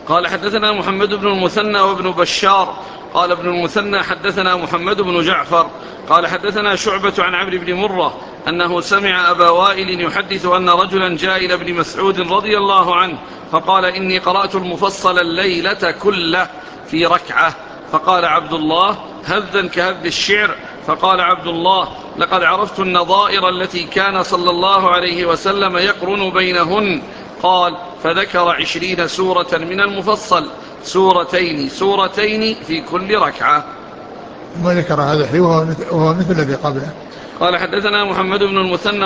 قال حدثنا محمد بن المثنى وابن بشار قال ابن المثنى حدثنا محمد بن جعفر قال حدثنا شعبة عن عمرو بن مرة أنه سمع أبا وائل يحدث أن رجلا جاء إلى ابن مسعود رضي الله عنه فقال إني قرأت المفصل الليلة كله في ركعة. فقال عبد الله هذا كهذ الشعر. فقال عبد الله لقد عرفت النظائر التي كان صلى الله عليه وسلم يقرن بينهن. قال فذكر 20 سورة من المفصل، سورتين في كل ركعة. ثم ذكر هذا الحديث وهو مثل الذي قبله. قال حدثنا محمد بن المثنى